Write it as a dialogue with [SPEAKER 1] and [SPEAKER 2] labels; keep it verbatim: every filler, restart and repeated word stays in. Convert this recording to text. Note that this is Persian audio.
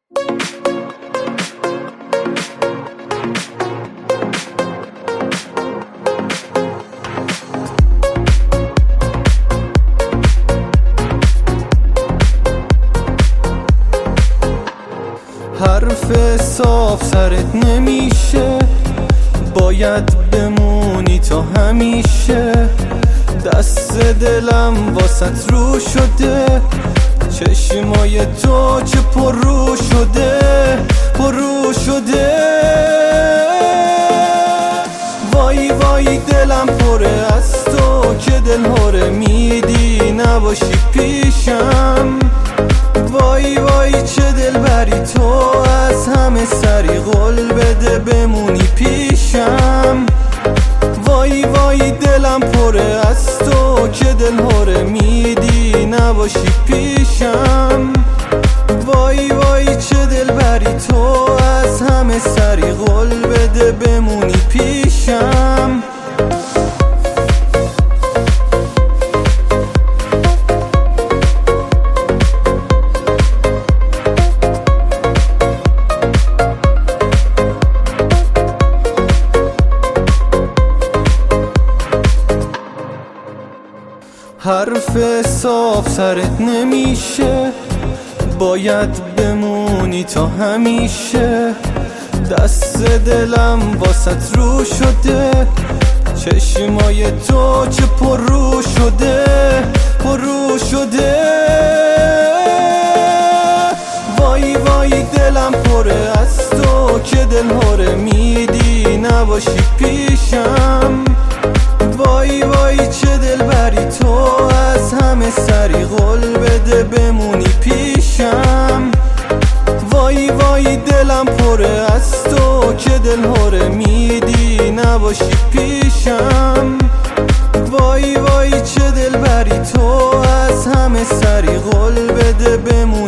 [SPEAKER 1] حرف صاف سرت نمیشه، باید بمونی تا همیشه. دست دلم واسط رو شده، چشمای تو چه پر رو شده، پر رو شده. وای وای دلم پره از تو که دل هره میدی نباشی پیشم. وای وای چه دل بری تو، از همه سری قول بده بمونی پیشم. وای وای دلم پره از تو که دل هره میدی نباشی پیشم. وای وای چه دل بری تو، از همه سری قول بده بمونی پیشم. حرف صاف سرت نمیشه، باید بمونی تا همیشه. دست دلم واسط رو شده، چشمای تو چه پر رو شده، پر رو شده. وای وای دلم پره از تو که دل هره میدی نباشی پیشم. وای وای چه دل بری تو، از همه سری قول بده بمونی پیشم. وای وای دلم پره از تو که دل هره میدی نباشی پیشم. وای وای چه دل بری تو، از همه سری قول بده بمونی